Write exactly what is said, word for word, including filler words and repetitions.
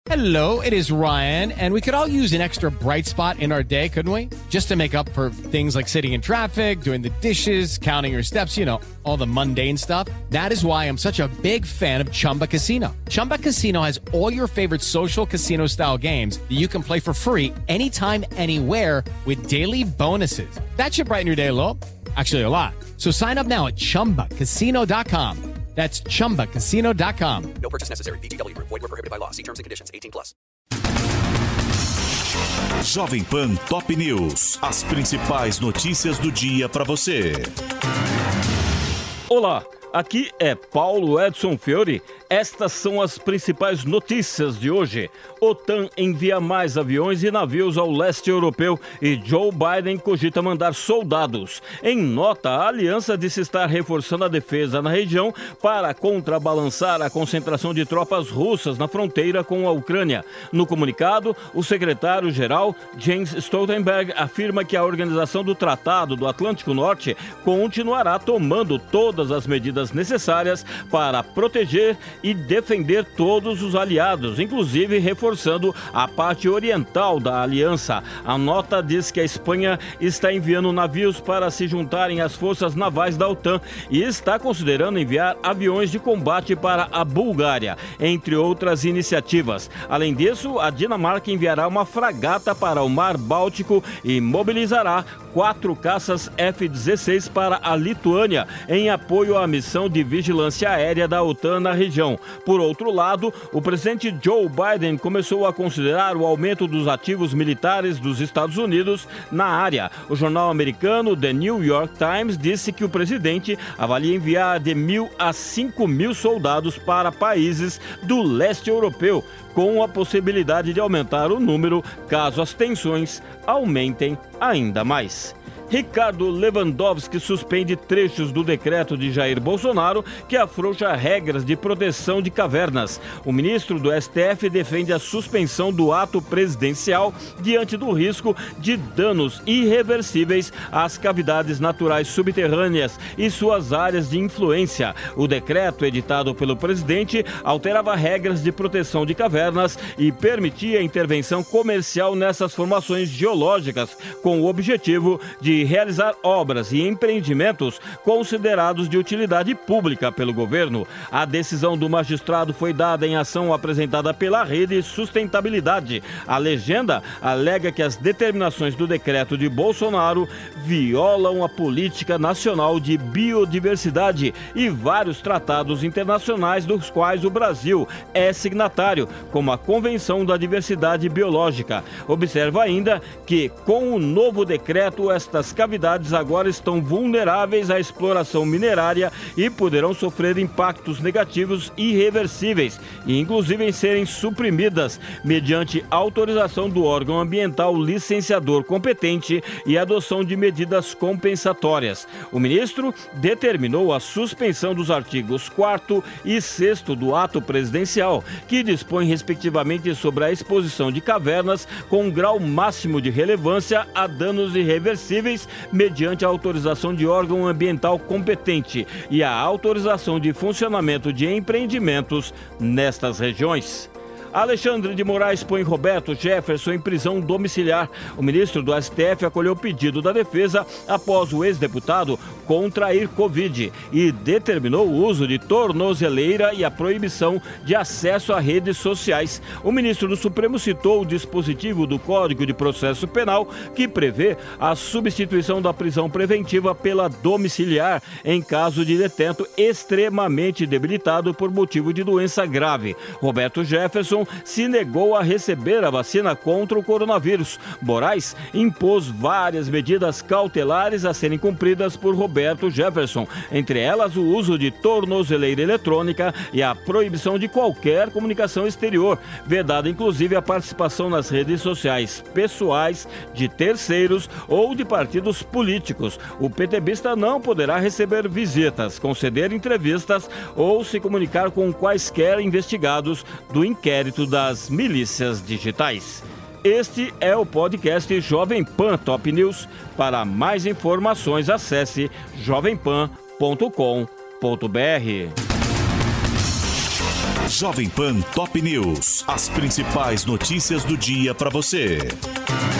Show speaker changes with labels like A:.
A: Hello, it is Ryan, and we could all use an extra bright spot in our day, couldn't we? Just to make up for things like sitting in traffic, doing the dishes, counting your steps, you know, all the mundane stuff. That is why I'm such a big fan of Chumba Casino. Chumba Casino has all your favorite social casino-style games that you can play for free anytime, anywhere with daily bonuses. That should brighten your day a little. Actually, a lot. So sign up now at chumba casino dot com. That's chumba casino dot com.
B: No purchase necessary. V G W Group. Void where prohibited by law. See terms and conditions. eighteen plus.
C: Jovem Pan Top News. As principais notícias do dia para você.
D: Olá, aqui é Paulo Edson Fiore. Estas são as principais notícias de hoje. OTAN envia mais aviões e navios ao leste europeu e Joe Biden cogita mandar soldados. Em nota, a aliança disse estar reforçando a defesa na região para contrabalançar a concentração de tropas russas na fronteira com a Ucrânia. No comunicado, o secretário-geral Jens Stoltenberg afirma que a organização do Tratado do Atlântico Norte continuará tomando todas as medidas necessárias para proteger e defender todos os aliados, inclusive reforçando a parte oriental da aliança. A nota diz que a Espanha está enviando navios para se juntarem às forças navais da OTAN e está considerando enviar aviões de combate para a Bulgária, entre outras iniciativas. Além disso, a Dinamarca enviará uma fragata para o Mar Báltico e mobilizará quatro caças F dezesseis para a Lituânia, em apoio à missão de vigilância aérea da OTAN na região. Por outro lado, o presidente Joe Biden começou a considerar o aumento dos ativos militares dos Estados Unidos na área. O jornal americano The New York Times disse que o presidente avalia enviar de mil a cinco mil soldados para países do leste europeu, com a possibilidade de aumentar o número caso as tensões aumentem ainda mais. Ricardo Lewandowski suspende trechos do decreto de Jair Bolsonaro que afrouxa regras de proteção de cavernas. O ministro do S T F defende a suspensão do ato presidencial diante do risco de danos irreversíveis às cavidades naturais subterrâneas e suas áreas de influência. O decreto, editado pelo presidente, alterava regras de proteção de cavernas e permitia a intervenção comercial nessas formações geológicas, com o objetivo de realizar obras e empreendimentos considerados de utilidade pública pelo governo. A decisão do magistrado foi dada em ação apresentada pela Rede Sustentabilidade. A legenda alega que as determinações do decreto de Bolsonaro violam a política nacional de biodiversidade e vários tratados internacionais dos quais o Brasil é signatário, como a Convenção da Diversidade Biológica. Observa ainda que, com o novo decreto, estas cavidades agora estão vulneráveis à exploração minerária e poderão sofrer impactos negativos irreversíveis e inclusive serem suprimidas mediante autorização do órgão ambiental licenciador competente e adoção de medidas compensatórias. O ministro determinou a suspensão dos artigos quarto e sexto do ato presidencial, que dispõe respectivamente sobre a exposição de cavernas com um grau máximo de relevância a danos irreversíveis mediante a autorização de órgão ambiental competente e a autorização de funcionamento de empreendimentos nestas regiões. Alexandre de Moraes põe Roberto Jefferson em prisão domiciliar. O ministro do S T F acolheu o pedido da defesa após o ex-deputado contrair Covid e determinou o uso de tornozeleira e a proibição de acesso a redes sociais. O ministro do Supremo citou o dispositivo do Código de Processo Penal que prevê a substituição da prisão preventiva pela domiciliar em caso de detento extremamente debilitado por motivo de doença grave. Roberto Jefferson se negou a receber a vacina contra o coronavírus. Moraes impôs várias medidas cautelares a serem cumpridas por Roberto Jefferson, entre elas o uso de tornozeleira eletrônica e a proibição de qualquer comunicação exterior, vedada inclusive a participação nas redes sociais pessoais de terceiros ou de partidos políticos. O petebista não poderá receber visitas, conceder entrevistas ou se comunicar com quaisquer investigados do inquérito das milícias digitais. Este é o podcast Jovem Pan Top News. Para mais informações, acesse jovem pan ponto com ponto br.
C: Jovem Pan Top News. As principais notícias do dia para você.